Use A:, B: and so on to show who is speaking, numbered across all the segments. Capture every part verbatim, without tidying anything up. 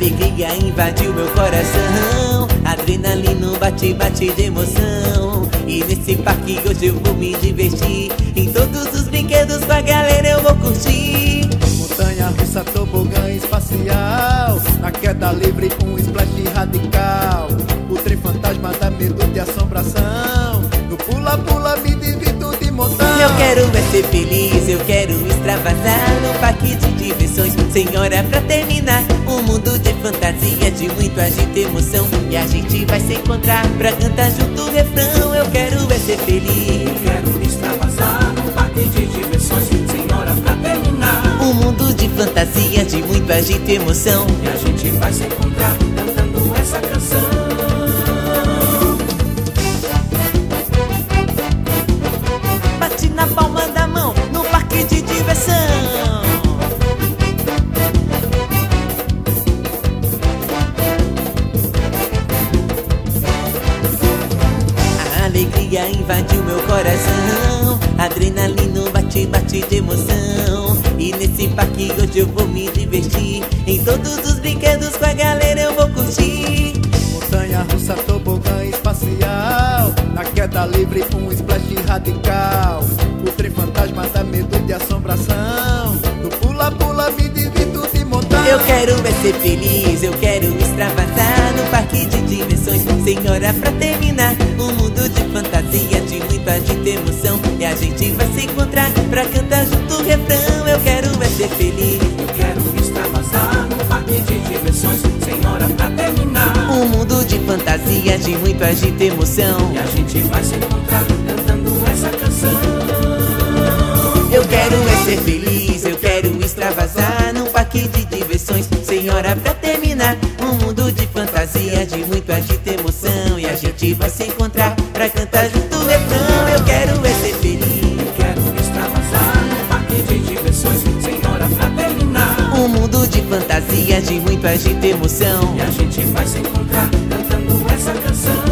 A: alegria invadiu meu coração, adrenalina bate, bate de emoção. E nesse parque hoje eu vou me divertir, em todos os brinquedos com a galera eu vou curtir.
B: Montanha russa, tobogã espacial, na queda livre um splash radical. O trem fantasma dá medo de assombração, no pula-pula me divirto de montão.
A: Eu quero é ser feliz, eu quero extravasar no parque de diversões. Senhora, pra terminar, um mundo de fantasia, de muito agito e emoção. E a gente vai se encontrar pra cantar junto o refrão. Eu quero é ser feliz,
C: eu quero extravasar no parque de diversões. Senhora, pra terminar,
A: um mundo de fantasia, de muito agito e emoção.
C: E a gente vai se encontrar cantando essa canção.
A: Bate na palma da mão no parque de diversão. A alegria invadiu meu coração, adrenalina bate, bate de emoção. E nesse parque hoje eu vou me divertir, em todos os brinquedos com a galera eu vou curtir.
B: Montanha russa, tobogã espacial, na queda livre um splash radical. O trem fantasma dá medo de assombração, no pula-pula me divirto de montão.
A: Eu quero é ser feliz, eu quero extravasar no parque de diversões. Senhora, pra terminar, um mundo de fantasia, de muito agito e emoção. E a gente vai se encontrar pra cantar junto o refrão. Eu quero é ser feliz,
C: eu quero extravasar no parque de diversões. Senhora, pra terminar,
A: um mundo de fantasia, de muito agito e emoção.
C: E a gente vai se encontrar cantando essa canção.
A: Eu quero é ser feliz, eu quero extravasar num parque de diversões. Senhora, pra terminar, um mundo de fantasia, de muito agito e emoção. E a gente vai se encontrar pra cantar junto o refrão. Eu quero é ser feliz,
C: eu quero extravasar no parque de diversões. Senhora, pra terminar,
A: um mundo de fantasia, de muito agito e emoção.
C: E a gente vai se encontrar cantando essa canção.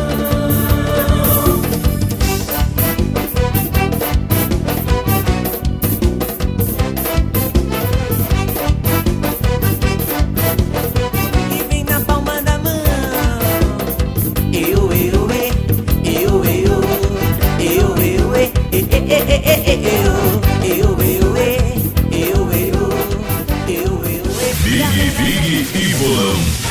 D: Big, Big e Bolão.